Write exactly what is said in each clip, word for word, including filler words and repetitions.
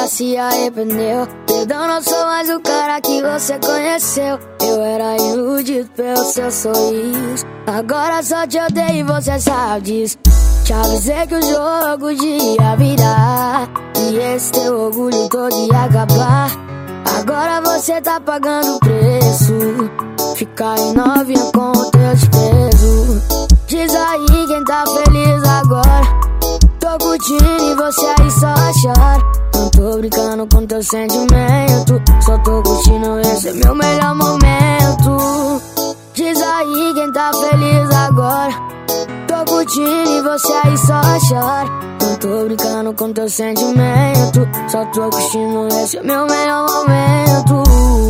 se arrependeu. Perdão, não sou mais o cara que você conheceu. Eu era iludido pelo seu sorriso, agora só te odeio e você sabe disso. Te avisei que o jogo ia virar e esse teu orgulho todo ia acabar. Agora você tá pagando o preço, fica aí novinha com o teu desprezo. Diz aí quem tá feliz agora. Tô curtindo e você aí só chora. Não tô brincando com teu sentimento, só tô curtindo, esse é meu melhor momento. Diz aí quem tá feliz agora. Tô curtindo e você aí só chora. Não tô brincando com teu sentimento, só tô curtindo, esse é meu melhor momento.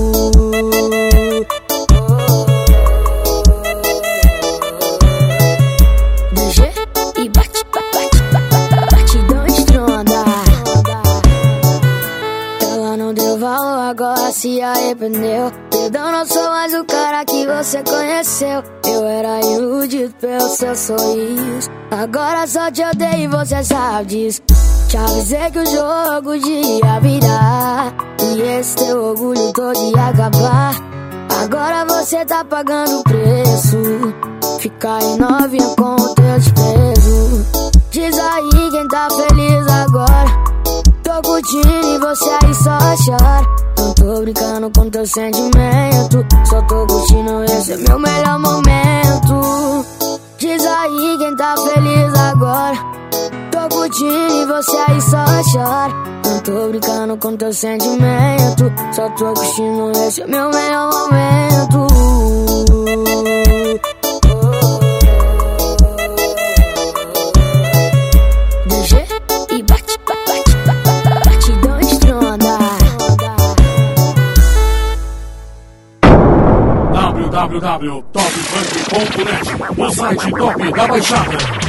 D G e bate, bate, bate, batidão estronda. Ela não deu valor, agora se arrependeu. Perdão, não sou mais o cara que você conheceu. Eu era iludido pelo seu sorriso, agora só te odeio e você sabe disso. Te avisei que o jogo ia virar e esse teu orgulho todo ia acabar. Agora você tá pagando o preço, fica aí novinha com o teu desprezo. Diz aí quem tá feliz agora. Tô curtindo e você aí só chora. Não tô brincando com teu sentimento, só tô curtindo, esse é meu melhor momento. Diz aí quem tá feliz agora. Tô curtindo e você aí só chora. Não tô brincando com teu sentimento, só tô curtindo, esse é meu melhor momento. D G e bate, bate, bate, batidão estronda. w w w ponto top funk ponto net, o site top da Baixada.